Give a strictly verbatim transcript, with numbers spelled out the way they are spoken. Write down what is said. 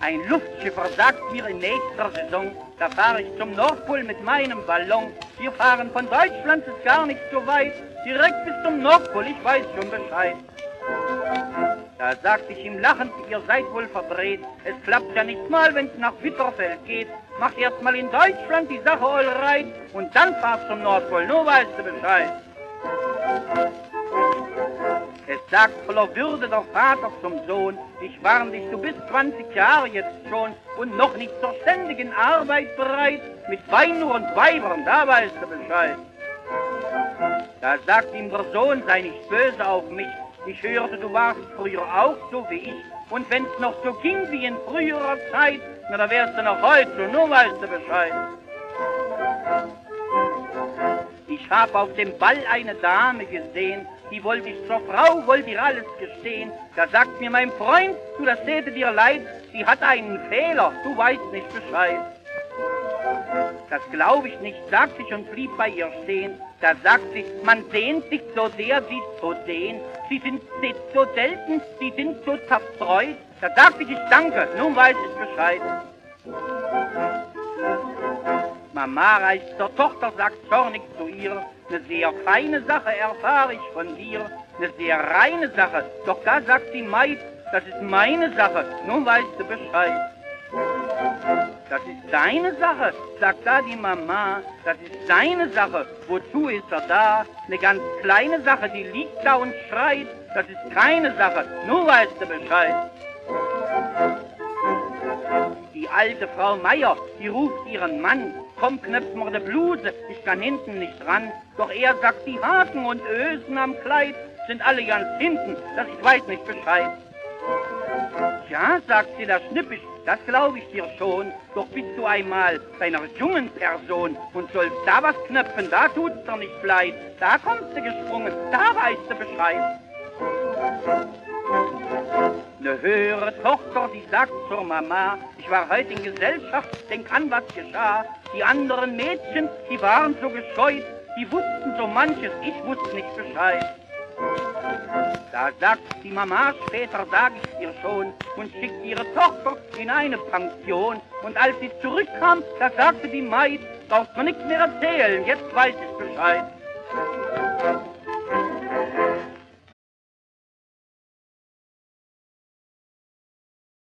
Ein Luftschiffer sagt mir in nächster Saison, da fahre ich zum Nordpol mit meinem Ballon. Wir fahren von Deutschland, ist gar nicht so weit, direkt bis zum Nordpol, ich weiß schon Bescheid. Da sagte ich ihm lachend, ihr seid wohl verdreht, es klappt ja nicht mal, wenn's nach Bitterfeld geht. Macht erst mal in Deutschland die Sache all right und dann fahrt zum Nordpol, nur weißt du Bescheid. Es sagt voller Würde der Vater zum Sohn, ich warn dich, du bist zwanzig Jahre jetzt schon und noch nicht zur ständigen Arbeit bereit, mit Wein nur und Weibern, da weißt du Bescheid. Da sagt ihm der Sohn, sei nicht böse auf mich, ich hörte, du warst früher auch so wie ich, und wenn's noch so ging wie in früherer Zeit, na da wärst du noch heute so, nur weißt du Bescheid. Ich hab auf dem Ball eine Dame gesehen, die wollte ich zur Frau, wollte ihr alles gestehen. Da sagt mir mein Freund, du, das täte dir leid, sie hat einen Fehler, du weißt nicht Bescheid. Das glaub ich nicht, sagt ich und blieb bei ihr stehen. Da sagt sie, man sehnt sich so sehr, sie zu sehen. Sie sind so selten, sie sind so zerstreut. Da sagt ich, ich danke, nun weiß ich Bescheid. Mama reicht zur Tochter, sagt zornig zu ihr, ne sehr feine Sache erfahre ich von dir, ne sehr reine Sache, doch da sagt die Maid, das ist meine Sache, nun weißt du Bescheid. Das ist deine Sache, sagt da die Mama, das ist seine Sache, wozu ist er da? Ne ganz kleine Sache, die liegt da und schreit, das ist keine Sache, nun weißt du Bescheid. Die alte Frau Meier, die ruft ihren Mann, komm, knöpf mir de Bluse, ich kann hinten nicht ran. Doch er sagt, die Haken und Ösen am Kleid sind alle ganz hinten, dass ich weiß nicht Bescheid. Ja, sagt sie, das schnipp ich, das glaub ich dir schon. Doch bist du einmal bei einer jungen Person und sollst da was knöpfen, da tut's doch nicht leid. Da kommst du gesprungen, da weißt du Bescheid. Ne höhere Tochter, die sagt zur Mama, ich war heute in Gesellschaft, denk an, was geschah. Die anderen Mädchen, die waren so gescheut, die wussten so manches, ich wusste nicht Bescheid. Da sagt die Mama, später sag ich dir schon, und schickt ihre Tochter in eine Pension. Und als sie zurückkam, da sagte die Maid, brauchst du nichts mehr erzählen, jetzt weiß ich Bescheid.